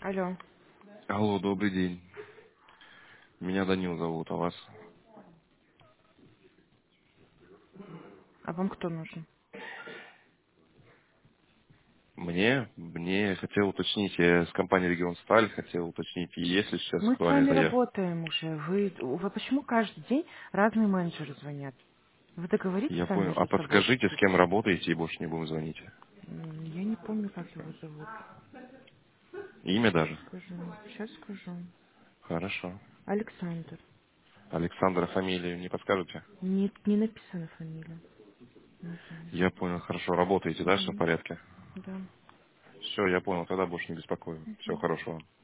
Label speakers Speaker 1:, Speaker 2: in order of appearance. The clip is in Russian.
Speaker 1: Алло,
Speaker 2: Алло, добрый день. Меня Данил зовут, а вас?
Speaker 1: а вам кто нужен?
Speaker 2: Мне хотел уточнить, я с компании Регион Сталь хотел уточнить, есть ли сейчас
Speaker 1: Мы с
Speaker 2: актуальная
Speaker 1: вами
Speaker 2: заявка.
Speaker 1: работаем уже. Вы почему каждый день разные менеджеры звонят? Вы договоритесь
Speaker 2: Я
Speaker 1: сами
Speaker 2: понял. А
Speaker 1: между собой
Speaker 2: подскажите, с
Speaker 1: как-то?
Speaker 2: кем работаете, и больше не будем звонить.
Speaker 1: Я не помню, как его зовут.
Speaker 2: Имя
Speaker 1: Сейчас
Speaker 2: даже?
Speaker 1: скажу. Сейчас скажу.
Speaker 2: Хорошо.
Speaker 1: Александр.
Speaker 2: Александра фамилию не подскажете?
Speaker 1: Не написана фамилия. Не знаю.
Speaker 2: Я понял, хорошо. Работаете, да, все в
Speaker 1: Мгм.
Speaker 2: порядке?
Speaker 1: Да.
Speaker 2: Все, я понял, тогда больше не беспокою. Всего
Speaker 1: Мгм.
Speaker 2: хорошего.